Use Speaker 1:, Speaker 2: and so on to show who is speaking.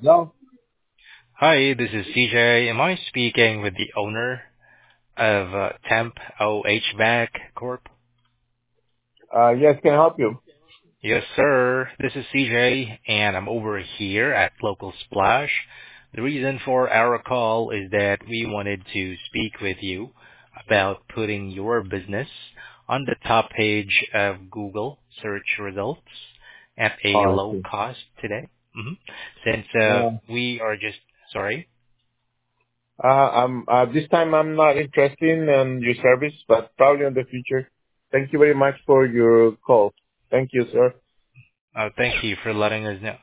Speaker 1: No.
Speaker 2: Hi, this is CJ. Am I speaking with the owner of Temp OH Corp?
Speaker 1: Yes, can I help you?
Speaker 2: Yes, sir. This is CJ, and I'm over here at Local Splash. The reason for our call is that we wanted to speak with you about putting your business on the top page of Google search results at a
Speaker 1: Oh, I
Speaker 2: low
Speaker 1: see.
Speaker 2: cost today. hmm Since
Speaker 1: Uh,
Speaker 2: we are just sorry.
Speaker 1: this time I'm not interested in your service, but probably in the future. Thank you very much for your call. Thank you, sir.
Speaker 2: Thank you for letting us know.